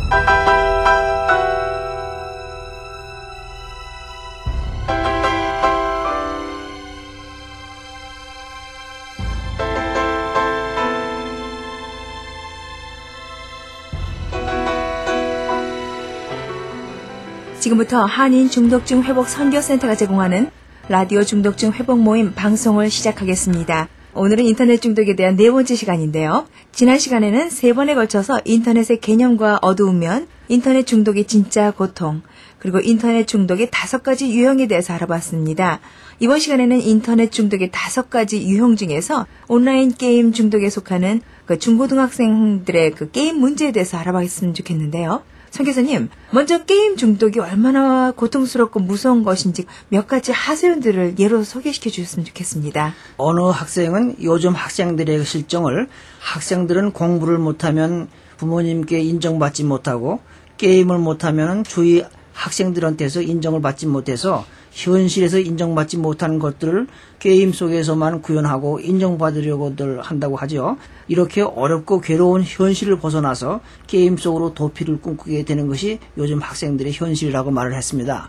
지금부터 한인 중독증 회복 선교센터가 제공하는 라디오 중독증 회복 모임 방송을 시작하겠습니다. 오늘은 인터넷 중독에 대한 네 번째 시간인데요. 지난 시간에는 세 번에 걸쳐서 인터넷의 개념과 어두운 면, 인터넷 중독의 진짜 고통, 그리고 인터넷 중독의 5가지 유형에 대해서 알아봤습니다. 이번 시간에는 인터넷 중독의 5가지 유형 중에서 온라인 게임 중독에 속하는 그 중고등학생들의 그 게임 문제에 대해서 알아봤으면 좋겠는데요. 선 교사님, 먼저 게임 중독이 얼마나 고통스럽고 무서운 것인지 몇 가지 하소연들을 예로 소개시켜 주셨으면 좋겠습니다. 어느 학생은 요즘 학생들의 실정을 학생들은 공부를 못하면 부모님께 인정받지 못하고 게임을 못하면 주위 학생들한테서 인정을 받지 못해서 현실에서 인정받지 못하는 것들을 게임 속에서만 구현하고 인정받으려고들 한다고 하죠. 이렇게 어렵고 괴로운 현실을 벗어나서 게임 속으로 도피를 꿈꾸게 되는 것이 요즘 학생들의 현실이라고 말을 했습니다.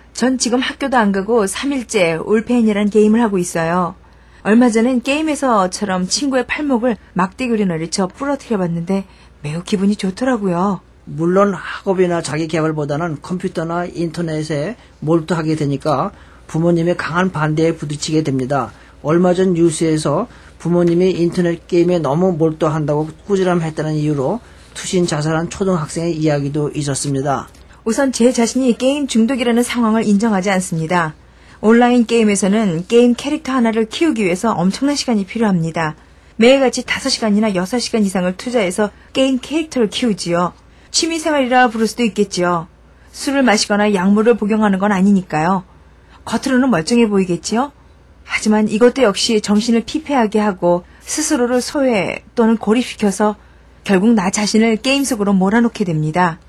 전 지금 학교도 안 가고 3일째 올펜이라는 게임을 하고 있어요. 얼마 전엔 게임에서처럼 친구의 팔목을 막대기로 내리쳐 부러뜨려봤는데 매우 기분이 좋더라고요. 물론 학업이나 자기개발보다는 컴퓨터나 인터넷에 몰두하게 되니까 부모님의 강한 반대에 부딪히게 됩니다. 얼마 전 뉴스에서 부모님이 인터넷 게임에 너무 몰두한다고 꾸지람했다는 이유로 투신 자살한 초등학생의 이야기도 있었습니다. 우선 제 자신이 게임 중독이라는 상황을 인정하지 않습니다. 온라인 게임에서는 게임 캐릭터 하나를 키우기 위해서 엄청난 시간이 필요합니다. 매일같이 5시간이나 6시간 이상을 투자해서 게임 캐릭터를 키우지요. 취미생활이라 부를 수도 있겠지요. 술을 마시거나 약물을 복용하는 건 아니니까요. 겉으로는 멀쩡해 보이겠지요. 하지만 이것도 역시 정신을 피폐하게 하고 스스로를 소외 또는 고립시켜서 결국 나 자신을 게임 속으로 몰아넣게 됩니다.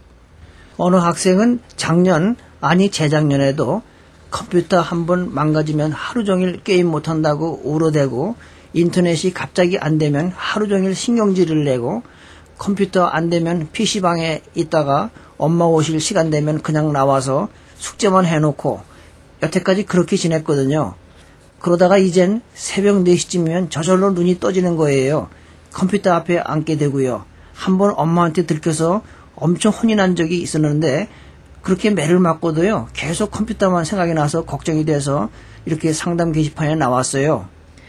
어느 학생은 작년, 아니 재작년에도 컴퓨터 한번 망가지면 하루 종일 게임 못한다고 울어대고 인터넷이 갑자기 안 되면 하루 종일 신경질을 내고 컴퓨터 안 되면 PC방에 있다가 엄마 오실 시간 되면 그냥 나와서 숙제만 해놓고 여태까지 그렇게 지냈거든요. 그러다가 이젠 새벽 4시쯤이면 저절로 눈이 떠지는 거예요. 컴퓨터 앞에 앉게 되고요. 한번 엄마한테 들켜서 엄청 혼이 난 적이 있었는데 그렇게 매를 맞고도요. 계속 컴퓨터만 생각이 나서 걱정이 돼서 이렇게 상담 게시판에 나왔어요.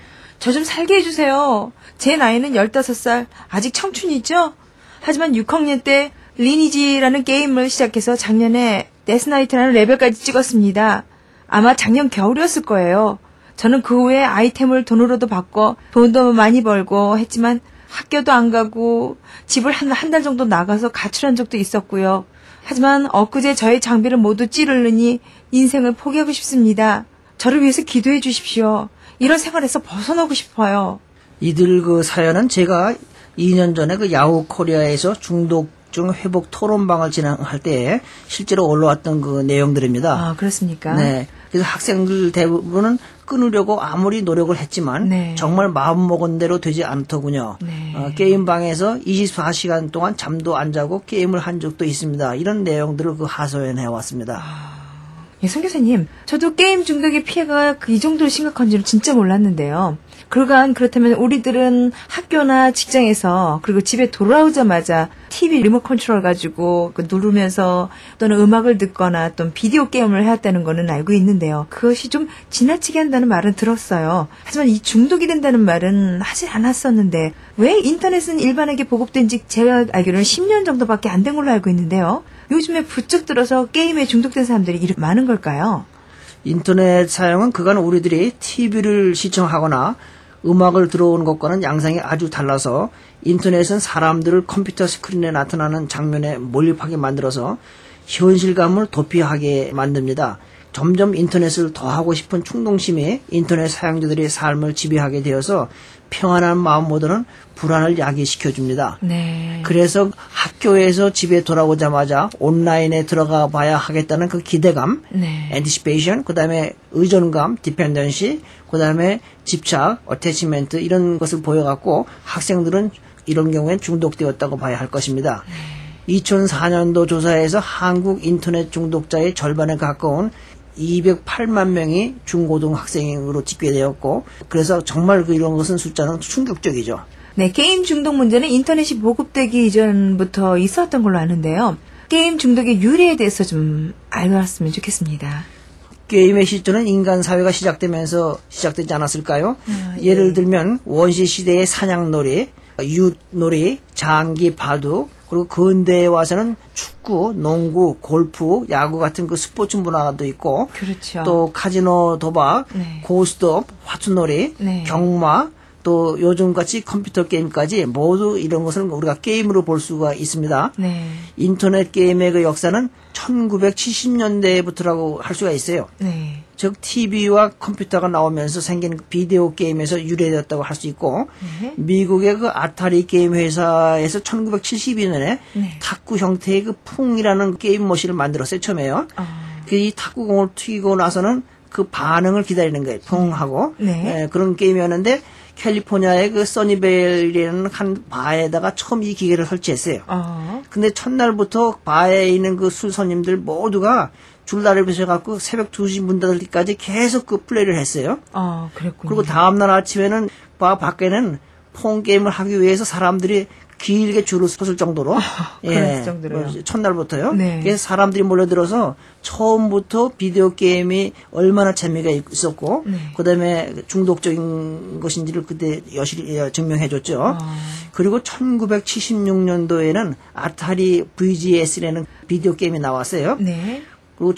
저 좀 살게 해주세요. 제 나이는 15살, 아직 청춘이죠? 하지만 6학년 때 리니지라는 게임을 시작해서 작년에 데스나이트라는 레벨까지 찍었습니다. 아마 작년 겨울이었을 거예요. 저는 그 후에 아이템을 돈으로도 바꿔 돈도 많이 벌고 했지만 학교도 안 가고 집을 한 달 정도 나가서 가출한 적도 있었고요. 하지만 엊그제 저의 장비를 모두 찌르느니 인생을 포기하고 싶습니다. 저를 위해서 기도해 주십시오. 이런 생활에서 벗어나고 싶어요. 이들 그 사연은 제가 2년 전에 그 야후 코리아에서 중독증 회복 토론방을 진행할 때 실제로 올라왔던 그 내용들입니다. 아, 그렇습니까? 네. 그래서 학생들 대부분은 끊으려고 아무리 노력을 했지만 네. 정말 마음먹은 대로 되지 않더군요. 네. 게임방에서 24시간 동안 잠도 안 자고 게임을 한 적도 있습니다. 이런 내용들을 그 하소연해 왔습니다. 예, 선 교사님, 저도 게임 중독의 피해가 이 정도로 심각한지는 진짜 몰랐는데요. 그렇다면 우리들은 학교나 직장에서 그리고 집에 돌아오자마자 TV 리모트 컨트롤 가지고 누르면서 또는 음악을 듣거나 또는 비디오 게임을 해왔다는 거는 알고 있는데요. 그것이 좀 지나치게 한다는 말은 들었어요. 하지만 이 중독이 된다는 말은 하지 않았었는데 왜 인터넷은 일반에게 보급된 지 제가 알기로는 10년 정도밖에 안 된 걸로 알고 있는데요. 요즘에 부쩍 들어서 게임에 중독된 사람들이 이렇게 많은 걸까요? 인터넷 사용은 그간 우리들이 TV를 시청하거나 음악을 들어오는 것과는 양상이 아주 달라서 인터넷은 사람들을 컴퓨터 스크린에 나타나는 장면에 몰입하게 만들어서 현실감을 도피하게 만듭니다. 점점 인터넷을 더 하고 싶은 충동심이 인터넷 사용자들의 삶을 지배하게 되어서 평안한 마음보다는 불안을 야기시켜줍니다. 네. 그래서 학교에서 집에 돌아오자마자 온라인에 들어가 봐야 하겠다는 그 기대감, 네. anticipation, 그 다음에 의존감, dependency, 그 다음에 집착, attachment 이런 것을 보여갖고 학생들은 이런 경우엔 중독되었다고 봐야 할 것입니다. 2004년도 조사에서 한국 인터넷 중독자의 절반에 가까운 208만 명이 중고등학생으로 집계되었고, 그래서 정말 이런 것은 숫자는 충격적이죠. 네, 게임 중독 문제는 인터넷이 보급되기 이전부터 있었던 걸로 아는데요. 게임 중독의 유래에 대해서 좀 알았으면 좋겠습니다. 게임의 시초는 인간 사회가 시작되면서 시작되지 않았을까요? 예. 예를 들면 원시 시대의 사냥놀이, 윷놀이, 장기, 바둑, 그리고 근대에 와서는 축구, 농구, 골프, 야구 같은 그 스포츠 문화도 있고, 그렇죠. 또 카지노 도박, 네. 고스톱, 화투놀이, 네. 경마, 또 요즘같이 컴퓨터 게임까지 모두 이런 것을 우리가 게임으로 볼 수가 있습니다. 네. 인터넷 게임의 그 역사는 1970년대부터라고 할 수가 있어요. 네. 즉 TV와 컴퓨터가 나오면서 생긴 비디오 게임에서 유래되었다고 할 수 있고, 네. 미국의 그 아타리 게임 회사에서 1972년에 네. 탁구 형태의 그 풍이라는 게임 머신을 만들었어요. 처음에요. 이 탁구공을 튀기고 나서는 그 반응을 기다리는 거예요. 풍하고. 네. 그런 게임이었는데 캘리포니아의 그 써니베일이라는 한 바에다가 처음 이 기계를 설치했어요. 근데 첫날부터 바에 있는 그 술 손님들 모두가 줄다리를 펴셔갖고 새벽 2시 문 닫을 때까지 계속 그 플레이를 했어요. 그랬군요. 그리고 다음날 아침에는 바 밖에는 폰 게임을 하기 위해서 사람들이 길게 줄을 섰을 정도로. 그럴 정도로요. 첫날부터요. 네. 그래서 사람들이 몰려들어서 처음부터 비디오 게임이 얼마나 재미가 있었고, 네. 그다음에 중독적인 것인지를 그때 여실히 증명해줬죠. 그리고 1976년도에는 아타리 VGS라는 비디오 게임이 나왔어요. 네. 그리고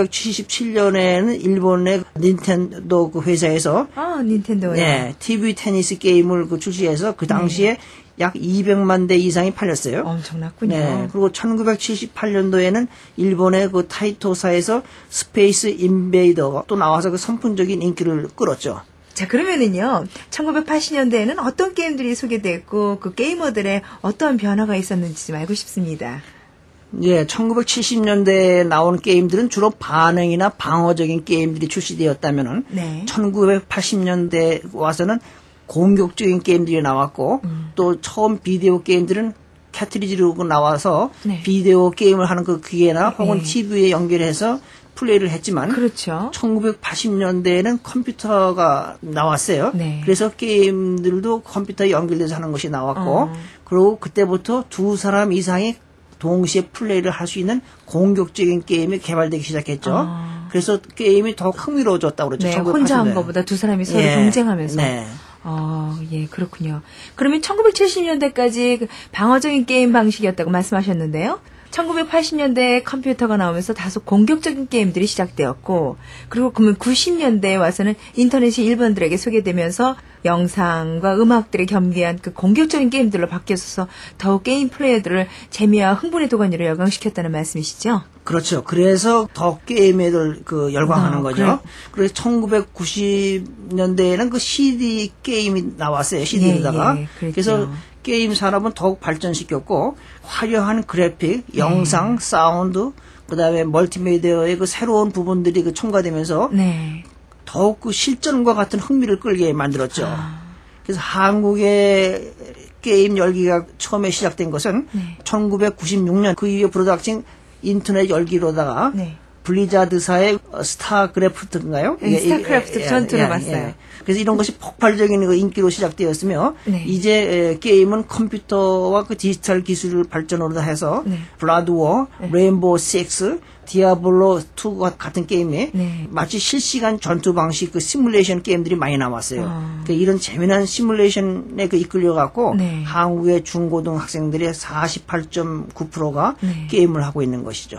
1977년에는 일본의 닌텐도 그 회사에서 닌텐도요. 네, TV 테니스 게임을 그 출시해서 그 당시에 약 200만 대 이상이 팔렸어요. 엄청났군요. 네, 그리고 1978년도에는 일본의 그 타이토사에서 스페이스 인베이더가 또 나와서 그 선풍적인 인기를 끌었죠. 자, 그러면은요, 1980년대에는 어떤 게임들이 소개됐고, 그 게이머들의 어떤 변화가 있었는지 좀 알고 싶습니다. 예, 1970년대에 나온 게임들은 주로 반응이나 방어적인 게임들이 출시되었다면은, 네. 1980년대 와서는 공격적인 게임들이 나왔고, 또 처음 비디오 게임들은 캐트리지로 나와서 네. 비디오 게임을 하는 그 기계나 혹은 네. TV에 연결해서 플레이를 했지만, 그렇죠. 1980년대에는 컴퓨터가 나왔어요. 네. 그래서 게임들도 컴퓨터에 연결돼서 하는 것이 나왔고, 그리고 그때부터 두 사람 이상이 동시에 플레이를 할 수 있는 공격적인 게임이 개발되기 시작했죠. 그래서 게임이 더 흥미로워졌다고 그러죠. 네, 1980년대. 혼자 한 것보다 두 사람이 서로 예. 경쟁하면서. 네. 예, 그렇군요. 그러면 1970년대까지 방어적인 게임 방식이었다고 말씀하셨는데요. 1980년대에 컴퓨터가 나오면서 다소 공격적인 게임들이 시작되었고, 그리고 그러면 90년대에 와서는 인터넷이 일본들에게 소개되면서 영상과 음악들이 겸비한 그 공격적인 게임들로 바뀌어서 더욱 게임 플레이어들을 재미와 흥분의 도가니로 열광시켰다는 말씀이시죠? 그렇죠. 그래서 더 게임에 그 열광하는 거죠. 그래. 그래서 1990년대에는 그 CD 게임이 나왔어요. CD로다가. 예, 그랬죠. 그래서 게임 산업은 더욱 발전시켰고, 화려한 그래픽, 영상, 사운드, 그다음에 멀티미디어의 그 새로운 부분들이 그 첨가되면서 네. 더욱 그 실전과 같은 흥미를 끌게 만들었죠. 그래서 한국의 게임 열기가 처음에 시작된 것은 네. 1996년 그 이후에 불어닥친 인터넷 열기로다가 네. 블리자드사의 스타크래프트인가요? 네, 스타크래프트 전투를 봤어요. 그래서 이런 것이 폭발적인 그 인기로 시작되었으며, 네. 이제 게임은 컴퓨터와 그 디지털 기술 발전으로 해서 네. 블라드워, 레인보우 식스, 디아블로 2와 같은 게임이 네. 마치 실시간 전투 방식 그 시뮬레이션 게임들이 많이 나왔어요. 그러니까 이런 재미난 시뮬레이션에 그 이끌려갖고 네. 한국의 중고등학생들의 48.9%가 네. 게임을 하고 있는 것이죠.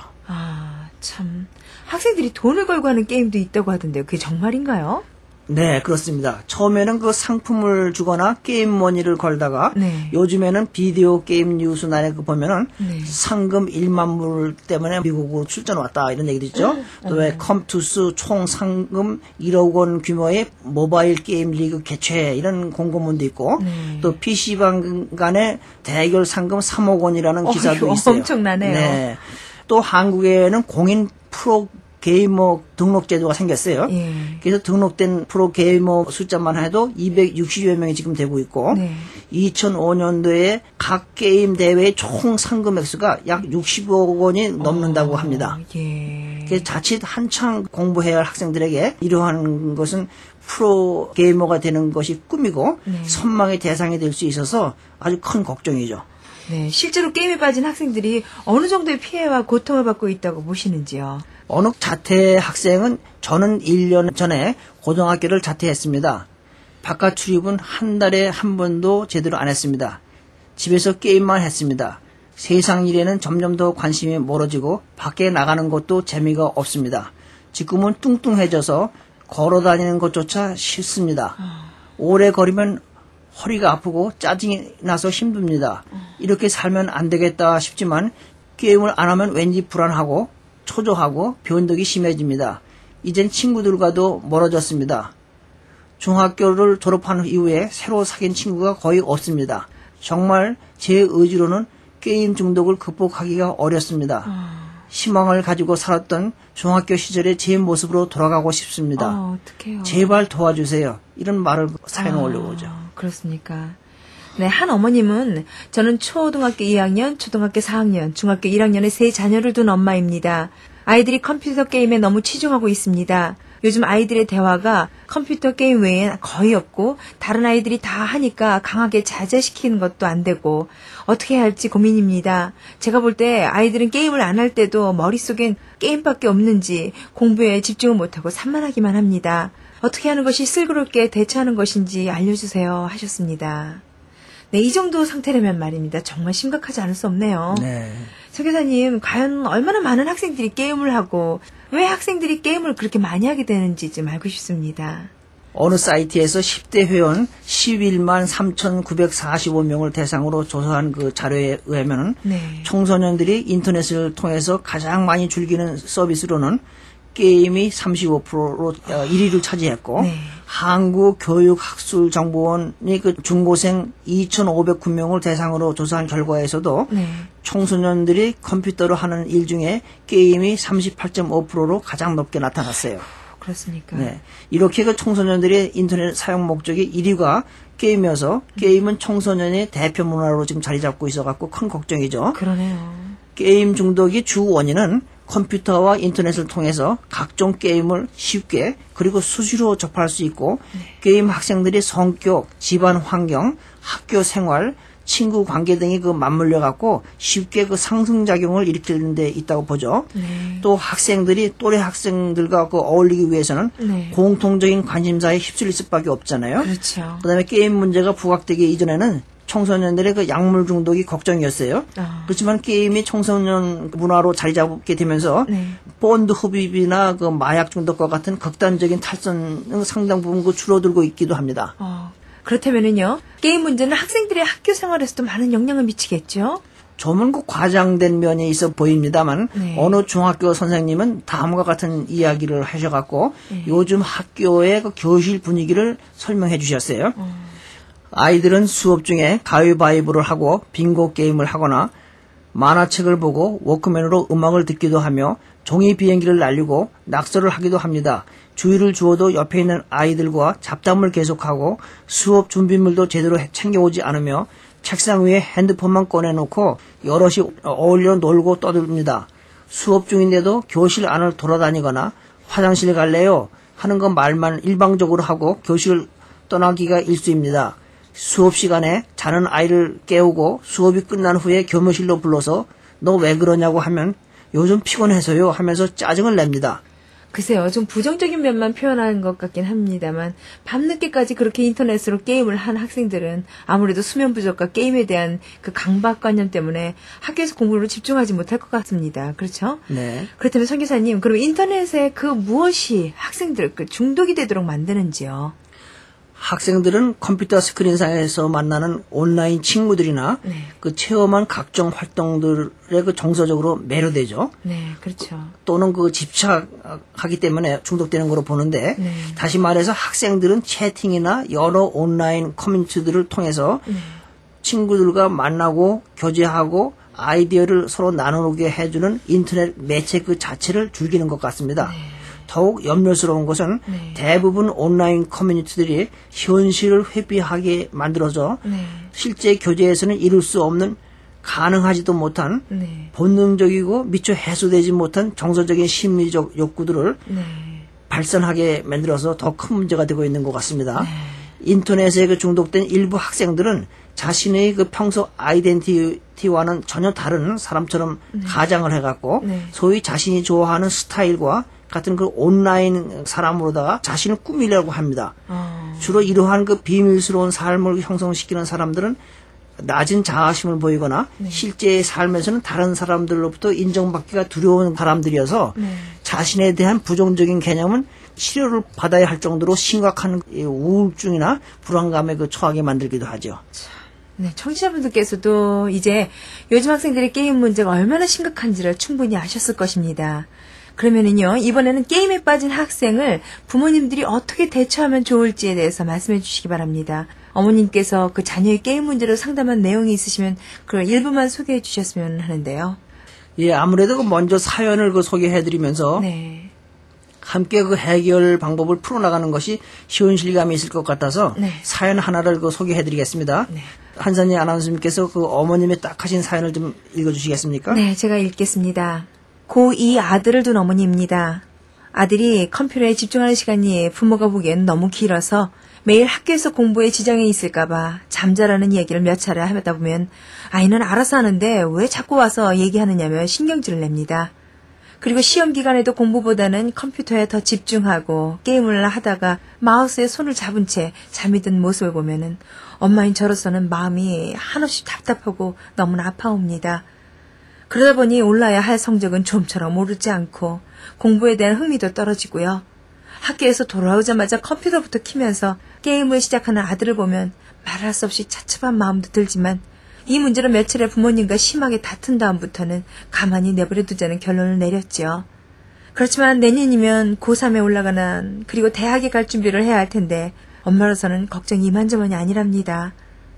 참. 학생들이 돈을 걸고 하는 게임도 있다고 하던데요. 그게 정말인가요? 네, 그렇습니다. 처음에는 그 상품을 주거나 게임 머니를 걸다가 네. 요즘에는 비디오 게임 뉴스난에 그 보면은 네. 상금 1만 불 때문에 미국으로 출전 왔다 이런 얘기도 있죠. 또 왜 컴투스 총 상금 1억 원 규모의 모바일 게임 리그 개최 이런 공고문도 있고, 네. 또 PC방 간의 대결 상금 3억 원이라는 기사도 어휴, 있어요. 엄청나네요. 네. 또 한국에는 공인 프로 게이머 등록 제도가 생겼어요. 예. 그래서 등록된 프로 게이머 숫자만 해도 260여 명이 지금 되고 있고 네. 2005년도에 각 게임 대회의 총 상금 액수가 약 60억 원이 넘는다고 합니다. 예. 그래서 자칫 한창 공부해야 할 학생들에게 이러한 것은 프로 게이머가 되는 것이 꿈이고 네. 선망의 대상이 될 수 있어서 아주 큰 걱정이죠. 네, 실제로 게임에 빠진 학생들이 어느 정도의 피해와 고통을 받고 있다고 보시는지요? 어느 자퇴 학생은 저는 1년 전에 고등학교를 자퇴했습니다. 바깥 출입은 한 달에 한 번도 제대로 안 했습니다. 집에서 게임만 했습니다. 세상 일에는 점점 더 관심이 멀어지고 밖에 나가는 것도 재미가 없습니다. 지금은 뚱뚱해져서 걸어 다니는 것조차 싫습니다. 오래 걸으면 허리가 아프고 짜증이 나서 힘듭니다. 이렇게 살면 안 되겠다 싶지만 게임을 안 하면 왠지 불안하고 초조하고 변덕이 심해집니다. 이젠 친구들과도 멀어졌습니다. 중학교를 졸업한 이후에 새로 사귄 친구가 거의 없습니다. 정말 제 의지로는 게임 중독을 극복하기가 어렵습니다. 희망을 가지고 살았던 중학교 시절의 제 모습으로 돌아가고 싶습니다. 어떡해요. 제발 도와주세요. 이런 말을 사연을 올려오죠. 그렇습니까? 네, 한 어머님은 저는 초등학교 2학년, 초등학교 4학년, 중학교 1학년의 세 자녀를 둔 엄마입니다. 아이들이 컴퓨터 게임에 너무 치중하고 있습니다. 요즘 아이들의 대화가 컴퓨터 게임 외엔 거의 없고 다른 아이들이 다 하니까 강하게 자제시키는 것도 안 되고 어떻게 해야 할지 고민입니다. 제가 볼 때 아이들은 게임을 안 할 때도 머릿속엔 게임밖에 없는지 공부에 집중을 못하고 산만하기만 합니다. 어떻게 하는 것이 슬기롭게 대처하는 것인지 알려주세요 하셨습니다. 네, 이 정도 상태라면 말입니다. 정말 심각하지 않을 수 없네요. 네. 서 교사님, 과연 얼마나 많은 학생들이 게임을 하고 왜 학생들이 게임을 그렇게 많이 하게 되는지 좀 알고 싶습니다. 어느 사이트에서 10대 회원 11만 3,945명을 대상으로 조사한 그 자료에 의하면 네. 청소년들이 인터넷을 통해서 가장 많이 즐기는 서비스로는 게임이 35%로 1위를 차지했고 네. 한국교육학술정보원이 그 중고생 2,509명을 대상으로 조사한 결과에서도 네. 청소년들이 컴퓨터로 하는 일 중에 게임이 38.5%로 가장 높게 나타났어요. 그렇습니까? 네. 이렇게 그 청소년들의 인터넷 사용 목적이 1위가 게임이어서 게임은 청소년의 대표 문화로 지금 자리 잡고 있어갖고 큰 걱정이죠. 그러네요. 게임 중독의 주 원인은 컴퓨터와 인터넷을 통해서 각종 게임을 쉽게 그리고 수시로 접할 수 있고 게임 학생들의 성격, 집안 환경, 학교 생활, 친구 관계 등이 그 맞물려 갖고 쉽게 그 상승작용을 일으키는 데 있다고 보죠. 네. 또 학생들이 또래 학생들과 그 어울리기 위해서는 네. 공통적인 관심사에 휩쓸릴 수밖에 없잖아요. 그렇죠. 그다음에 게임 문제가 부각되기 이전에는 청소년들의 그 약물 중독이 걱정이었어요. 그렇지만 게임이 청소년 문화로 자리 잡게 되면서 네. 본드 흡입이나 그 마약 중독과 같은 극단적인 탈선은 상당 부분 그 줄어들고 있기도 합니다. 그렇다면은요, 게임 문제는 학생들의 학교 생활에서도 많은 영향을 미치겠죠? 좀은 그 과장된 면이 있어 보입니다만 네. 어느 중학교 선생님은 다음과 같은 이야기를 하셔갖고 요즘 학교의 그 교실 분위기를 설명해 주셨어요. 아이들은 수업 중에 가위바위보를 하고 빙고 게임을 하거나 만화책을 보고 워크맨으로 음악을 듣기도 하며 종이 비행기를 날리고 낙서를 하기도 합니다. 주의를 주어도 옆에 있는 아이들과 잡담을 계속하고 수업 준비물도 제대로 챙겨오지 않으며 책상 위에 핸드폰만 꺼내놓고 여럿이 어울려 놀고 떠듭니다. 수업 중인데도 교실 안을 돌아다니거나 화장실 갈래요? 하는 것 말만 일방적으로 하고 교실을 떠나기가 일쑤입니다. 수업 시간에 자는 아이를 깨우고 수업이 끝난 후에 교무실로 불러서 너 왜 그러냐고 하면 요즘 피곤해서요 하면서 짜증을 냅니다. 글쎄요, 좀 부정적인 면만 표현하는 것 같긴 합니다만 밤늦게까지 그렇게 인터넷으로 게임을 한 학생들은 아무래도 수면 부족과 게임에 대한 그 강박관념 때문에 학교에서 공부를 집중하지 못할 것 같습니다. 그렇죠? 네. 그렇다면 선 교사님, 그럼 인터넷에 그 무엇이 학생들 그 중독이 되도록 만드는지요? 학생들은 컴퓨터 스크린상에서 만나는 온라인 친구들이나 네. 그 체험한 각종 활동들에 그 정서적으로 매료되죠. 네, 그렇죠. 또는 그 집착하기 때문에 중독되는 거로 보는데 네. 다시 말해서 학생들은 채팅이나 여러 온라인 커뮤니티들을 통해서 친구들과 만나고 교제하고 아이디어를 서로 나누게 해주는 인터넷 매체 그 자체를 즐기는 것 같습니다. 네. 더욱 염려스러운 것은 네. 대부분 온라인 커뮤니티들이 현실을 회피하게 만들어져 네. 실제 교제에서는 이룰 수 없는 가능하지도 못한 네. 본능적이고 미처 해소되지 못한 정서적인 심리적 욕구들을 네. 발산하게 만들어서 더 큰 문제가 되고 있는 것 같습니다. 네. 인터넷에 그 중독된 일부 학생들은 자신의 그 평소 아이덴티티와는 전혀 다른 사람처럼 가장을 해갖고 네. 소위 자신이 좋아하는 스타일과 같은 그 온라인 사람으로다가 자신을 꾸미려고 합니다. 주로 이러한 그 비밀스러운 삶을 형성시키는 사람들은 낮은 자아심을 보이거나 실제 삶에서는 다른 사람들로부터 인정받기가 두려운 사람들이어서 자신에 대한 부정적인 개념은 치료를 받아야 할 정도로 심각한 우울증이나 불안감에 그 처하게 만들기도 하죠. 네, 청취자분들께서도 이제 요즘 학생들의 게임 문제가 얼마나 심각한지를 충분히 아셨을 것입니다. 그러면은요, 이번에는 게임에 빠진 학생을 부모님들이 어떻게 대처하면 좋을지에 대해서 말씀해 주시기 바랍니다. 어머님께서 그 자녀의 게임 문제로 상담한 내용이 있으시면 그걸 일부만 소개해 주셨으면 하는데요. 예, 아무래도 그 먼저 사연을 그 소개해드리면서 네. 함께 그 해결 방법을 풀어나가는 것이 현실감이 있을 것 같아서 네. 사연 하나를 그 소개해드리겠습니다. 네. 한선희 아나운서님께서 그 어머님의 딱 하신 사연을 좀 읽어주시겠습니까? 네, 제가 읽겠습니다. 고2 아들을 둔 어머니입니다. 아들이 컴퓨터에 집중하는 시간이 부모가 보기엔 너무 길어서 매일 학교에서 공부에 지장이 있을까봐 잠자라는 얘기를 몇 차례 하다 보면 아이는 알아서 하는데 왜 자꾸 와서 얘기하느냐며 신경질을 냅니다. 그리고 시험 기간에도 공부보다는 컴퓨터에 더 집중하고 게임을 하다가 마우스에 손을 잡은 채 잠이 든 모습을 보면은 엄마인 저로서는 마음이 한없이 답답하고 너무나 아파옵니다. 그러다 보니 올라야 할 성적은 좀처럼 오르지 않고 공부에 대한 흥미도 떨어지고요. 학교에서 돌아오자마자 컴퓨터부터 키면서 게임을 시작하는 아들을 보면 말할 수 없이 차츠한 마음도 들지만 이 문제로 며칠에 부모님과 심하게 다툰 다음부터는 가만히 내버려 두자는 결론을 내렸죠. 그렇지만 내년이면 고3에 올라가는 그리고 대학에 갈 준비를 해야 할 텐데 엄마로서는 걱정이 이만저만이 아니랍니다.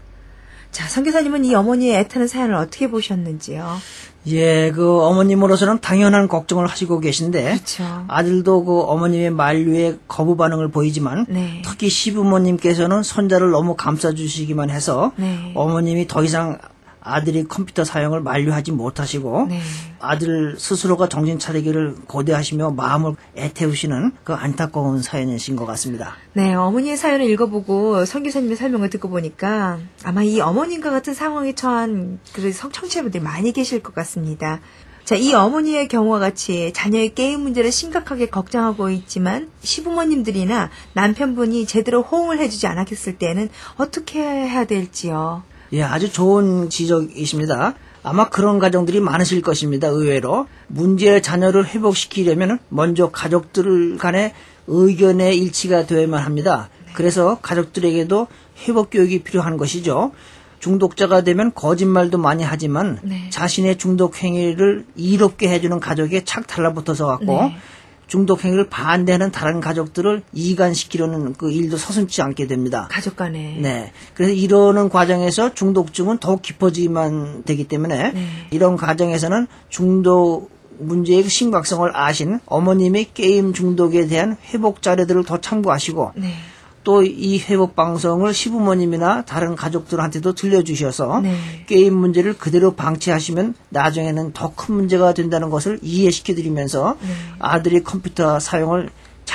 자, 선교사님은 이 어머니의 애타는 사연을 어떻게 보셨는지요? 예, 그 어머님으로서는 당연한 걱정을 하시고 계신데 그렇죠. 아들도 그 어머님의 만류에 거부 반응을 보이지만 네. 특히 시부모님께서는 손자를 너무 감싸주시기만 해서 네. 어머님이 더 이상 아들이 컴퓨터 사용을 만류하지 못하시고 네. 아들 스스로가 정신 차리기를 고대하시며 마음을 애태우시는 그 안타까운 사연이신 것 같습니다. 네, 어머니의 사연을 읽어보고 선교사님의 설명을 듣고 보니까 아마 이 어머님과 같은 상황에 처한 그 청취자분들이 많이 계실 것 같습니다. 자, 이 어머니의 경우와 같이 자녀의 게임 문제를 심각하게 걱정하고 있지만 시부모님들이나 남편분이 제대로 호응을 해주지 않았을 때는 어떻게 해야 될지요? 예, 아주 좋은 지적이십니다. 아마 그런 가정들이 많으실 것입니다. 의외로 문제의 자녀를 회복시키려면 먼저 가족들 간의 의견의 일치가 되어야만 합니다. 그래서 가족들에게도 회복 교육이 필요한 것이죠. 중독자가 되면 거짓말도 많이 하지만 네. 자신의 중독 행위를 이롭게 해주는 가족에 착 달라붙어서 갖고 네. 중독 행위를 반대하는 다른 가족들을 이간시키려는 그 일도 서슴지 않게 됩니다. 가족 간에. 네. 그래서 이러는 과정에서 중독증은 더욱 깊어지기만 되기 때문에 네. 이런 과정에서는 중독 문제의 심각성을 아신 어머님의 게임 중독에 대한 회복 자료들을 더 참고하시고 네. 또 이 회복 방송을 시부모님이나 다른 가족들한테도 들려주셔서 네. 게임 문제를 그대로 방치하시면 나중에는 더 큰 문제가 된다는 것을 이해시켜드리면서 아들이 컴퓨터 사용을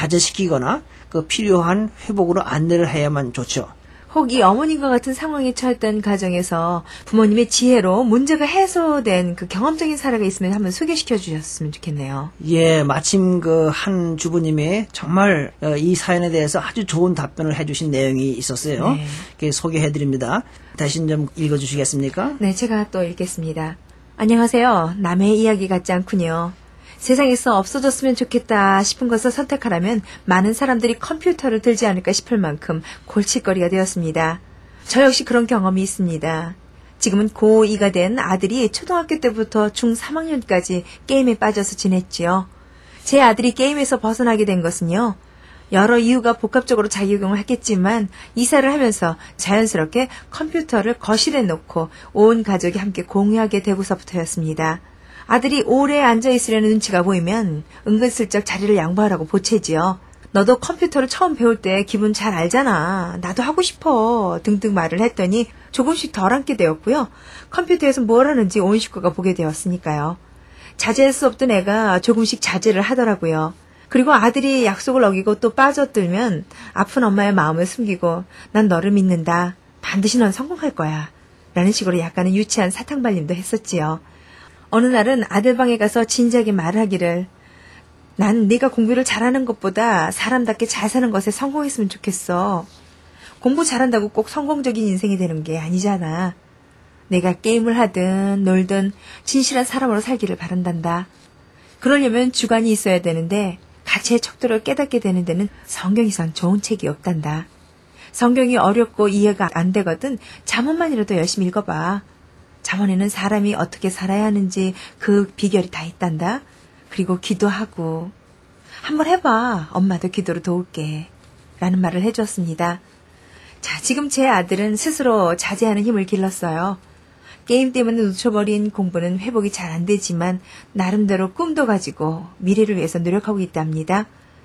자제시키거나 그 필요한 회복으로 안내를 해야만 좋죠. 혹 이 어머님과 같은 상황에 처했던 가정에서 부모님의 지혜로 문제가 해소된 그 경험적인 사례가 있으면 한번 소개시켜 주셨으면 좋겠네요. 예, 마침 그 한 주부님이 정말 이 사연에 대해서 아주 좋은 답변을 해주신 내용이 있었어요. 네. 그 소개해드립니다. 대신 좀 읽어주시겠습니까? 네, 제가 또 읽겠습니다. 안녕하세요. 남의 이야기 같지 않군요. 세상에서 없어졌으면 좋겠다 싶은 것을 선택하라면 많은 사람들이 컴퓨터를 들지 않을까 싶을 만큼 골칫거리가 되었습니다. 저 역시 그런 경험이 있습니다. 지금은 고2가 된 아들이 초등학교 때부터 중3학년까지 게임에 빠져서 지냈지요. 제 아들이 게임에서 벗어나게 된 것은요. 여러 이유가 복합적으로 작용을 했겠지만 이사를 하면서 자연스럽게 컴퓨터를 거실에 놓고 온 가족이 함께 공유하게 되고서부터였습니다. 아들이 오래 앉아있으려는 눈치가 보이면 은근슬쩍 자리를 양보하라고 보채지요. 너도 컴퓨터를 처음 배울 때 기분 잘 알잖아. 나도 하고 싶어. 등등 말을 했더니 조금씩 덜 앉게 되었고요. 컴퓨터에서 뭘 하는지 온 식구가 보게 되었으니까요. 자제할 수 없던 애가 조금씩 자제를 하더라고요. 그리고 아들이 약속을 어기고 또 빠져들면 아픈 엄마의 마음을 숨기고 난 너를 믿는다. 반드시 넌 성공할 거야. 라는 식으로 약간은 유치한 사탕발림도 했었지요. 어느 날은 아들 방에 가서 진지하게 말을 하기를 난 네가 공부를 잘하는 것보다 사람답게 잘 사는 것에 성공했으면 좋겠어. 공부 잘한다고 꼭 성공적인 인생이 되는 게 아니잖아. 내가 게임을 하든 놀든 진실한 사람으로 살기를 바란단다. 그러려면 주관이 있어야 되는데 가치의 척도를 깨닫게 되는 데는 성경 이상 좋은 책이 없단다. 성경이 어렵고 이해가 안 되거든 잠언만이라도 열심히 읽어봐. 잠언에는 사람이 어떻게 살아야 하는지 그 비결이 다 있단다. 그리고 기도하고 한번 해봐. 엄마도 기도로 도울게. 라는 말을 해주었습니다. 자, 지금 제 아들은 스스로 자제하는 힘을 길렀어요. 게임 때문에 놓쳐버린 공부는 회복이 잘 안 되지만 나름대로 꿈도 가지고 미래를 위해서 노력하고 있답니다.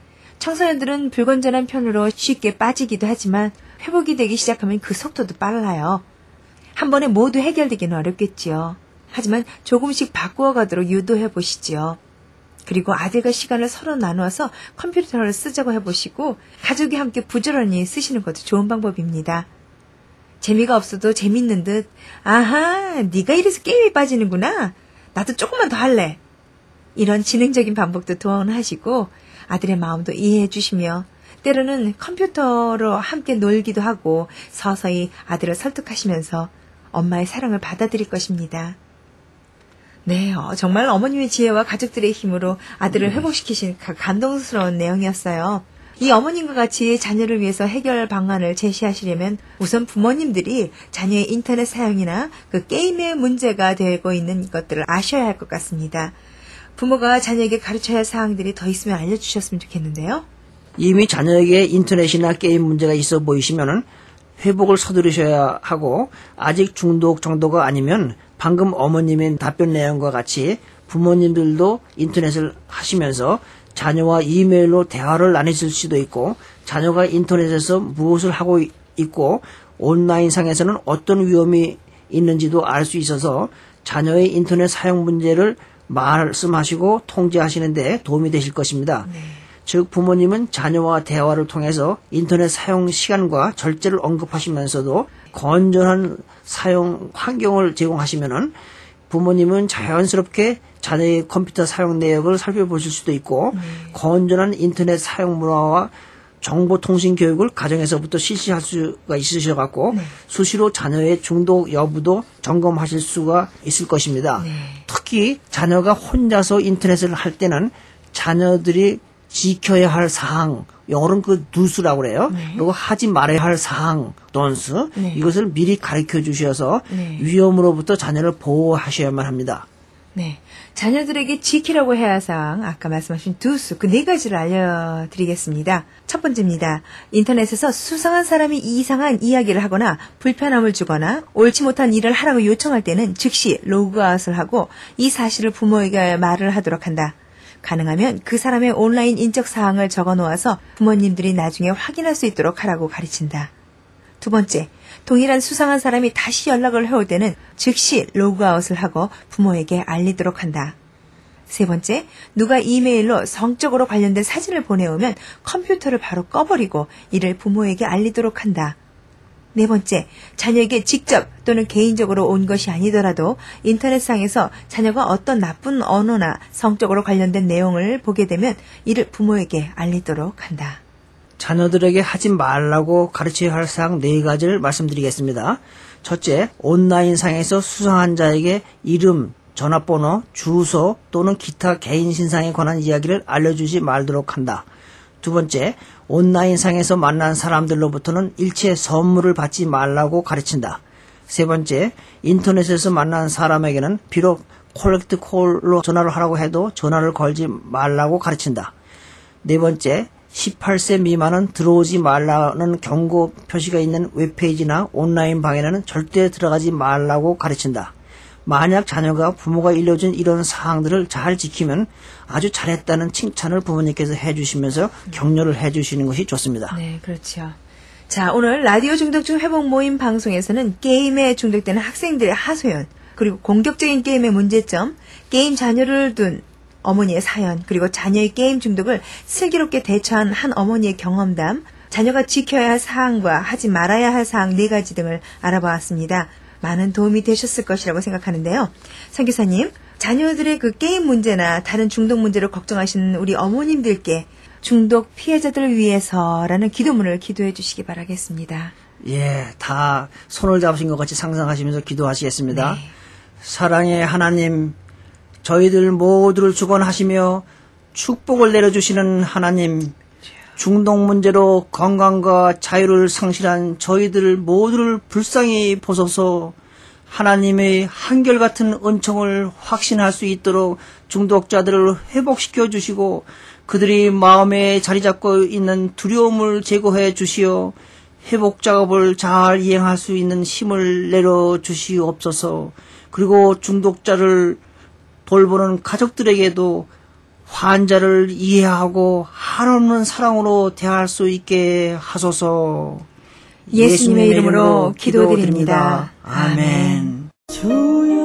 청소년들은 불건전한 편으로 쉽게 빠지기도 하지만 회복이 되기 시작하면 그 속도도 빨라요. 한 번에 모두 해결되기는 어렵겠지요. 하지만 조금씩 바꾸어 가도록 유도해 보시지요. 그리고 아들과 시간을 서로 나누어서 컴퓨터를 쓰자고 해보시고 가족이 함께 부지런히 쓰시는 것도 좋은 방법입니다. 재미가 없어도 재밌는 듯 아하 네가 이래서 게임에 빠지는구나. 나도 조금만 더 할래. 이런 지능적인 반복도 동원하시고 아들의 마음도 이해해 주시며 때로는 컴퓨터로 함께 놀기도 하고 서서히 아들을 설득하시면서 엄마의 사랑을 받아들일 것입니다. 네, 정말 어머님의 지혜와 가족들의 힘으로 아들을 회복시키신 감동스러운 내용이었어요. 이 어머님과 같이 자녀를 위해서 해결 방안을 제시하시려면 우선 부모님들이 자녀의 인터넷 사용이나 그 게임의 문제가 되고 있는 것들을 아셔야 할 것 같습니다. 부모가 자녀에게 가르쳐야 할 사항들이 더 있으면 알려주셨으면 좋겠는데요. 이미 자녀에게 인터넷이나 게임 문제가 있어 보이시면은 회복을 서두르셔야 하고 아직 중독 정도가 아니면 방금 어머님의 답변 내용과 같이 부모님들도 인터넷을 하시면서 자녀와 이메일로 대화를 나누실 수도 있고 자녀가 인터넷에서 무엇을 하고 있고 온라인상에서는 어떤 위험이 있는지도 알 수 있어서 자녀의 인터넷 사용 문제를 말씀하시고 통제하시는 데 도움이 되실 것입니다. 네. 즉 부모님은 자녀와 대화를 통해서 인터넷 사용 시간과 절제를 언급하시면서도 건전한 사용 환경을 제공하시면은 부모님은 자연스럽게 자녀의 컴퓨터 사용 내역을 살펴보실 수도 있고 건전한 인터넷 사용 문화와 정보통신 교육을 가정에서부터 실시할 수가 있으셔갖고 수시로 자녀의 중독 여부도 점검하실 수가 있을 것입니다. 네. 특히 자녀가 혼자서 인터넷을 할 때는 자녀들이 지켜야 할 사항, 영어로는 그 두스라고 그래요. 네. 그리고 하지 말아야 할 사항, don'ts, 네. 이것을 미리 가르쳐 주셔서 네. 위험으로부터 자녀를 보호하셔야만 합니다. 네. 자녀들에게 지키라고 해야 할 사항, 아까 말씀하신 두스, 그 네 가지를 알려드리겠습니다. 첫 번째입니다. 인터넷에서 수상한 사람이 이상한 이야기를 하거나 불편함을 주거나 옳지 못한 일을 하라고 요청할 때는 즉시 로그아웃을 하고 이 사실을 부모에게 말을 하도록 한다. 가능하면 그 사람의 온라인 인적 사항을 적어 놓아서 부모님들이 나중에 확인할 수 있도록 하라고 가르친다. 두 번째, 동일한 수상한 사람이 다시 연락을 해올 때는 즉시 로그아웃을 하고 부모에게 알리도록 한다. 세 번째, 누가 이메일로 성적으로 관련된 사진을 보내오면 컴퓨터를 바로 꺼버리고 이를 부모에게 알리도록 한다. 네 번째, 자녀에게 직접 또는 개인적으로 온 것이 아니더라도 인터넷상에서 자녀가 어떤 나쁜 언어나 성적으로 관련된 내용을 보게 되면 이를 부모에게 알리도록 한다. 자녀들에게 하지 말라고 가르쳐야 할 사항 4가지를 말씀드리겠습니다. 첫째, 온라인상에서 수상한 자에게 이름, 전화번호, 주소 또는 기타 개인 신상에 관한 이야기를 알려주지 말도록 한다. 두 번째, 온라인상에서 만난 사람들로부터는 일체 선물을 받지 말라고 가르친다. 세 번째, 인터넷에서 만난 사람에게는 비록 콜렉트 콜로 전화를 하라고 해도 전화를 걸지 말라고 가르친다. 네 번째, 18세 미만은 들어오지 말라는 경고 표시가 있는 웹페이지나 온라인 방에는 절대 들어가지 말라고 가르친다. 만약 자녀가 부모가 일러준 이런 사항들을 잘 지키면 아주 잘했다는 칭찬을 부모님께서 해주시면서 격려를 해주시는 것이 좋습니다. 네, 그렇죠. 자, 오늘 라디오 중독증 회복 모임 방송에서는 게임에 중독되는 학생들의 하소연, 그리고 공격적인 게임의 문제점, 게임 자녀를 둔 어머니의 사연, 그리고 자녀의 게임 중독을 슬기롭게 대처한 한 어머니의 경험담, 자녀가 지켜야 할 사항과 하지 말아야 할 사항 4가지 등을 알아보았습니다. 많은 도움이 되셨을 것이라고 생각하는데요. 선교사님, 자녀들의 그 게임 문제나 다른 중독 문제를 걱정하시는 우리 어머님들께 중독 피해자들을 위해서라는 기도문을 기도해 주시기 바라겠습니다. 예, 다 손을 잡으신 것 같이 상상하시면서 기도하시겠습니다. 네. 사랑의 하나님, 저희들 모두를 주관하시며 축복을 내려주시는 하나님, 중독 문제로 건강과 자유를 상실한 저희들 모두를 불쌍히 보소서. 하나님의 한결같은 은총을 확신할 수 있도록 중독자들을 회복시켜 주시고 그들이 마음에 자리 잡고 있는 두려움을 제거해 주시어 회복 작업을 잘 이행할 수 있는 힘을 내려 주시옵소서. 그리고 중독자를 돌보는 가족들에게도 환자를 이해하고 한없는 사랑으로 대할 수 있게 하소서. 예수님의 이름으로 기도드립니다. 아멘. 주여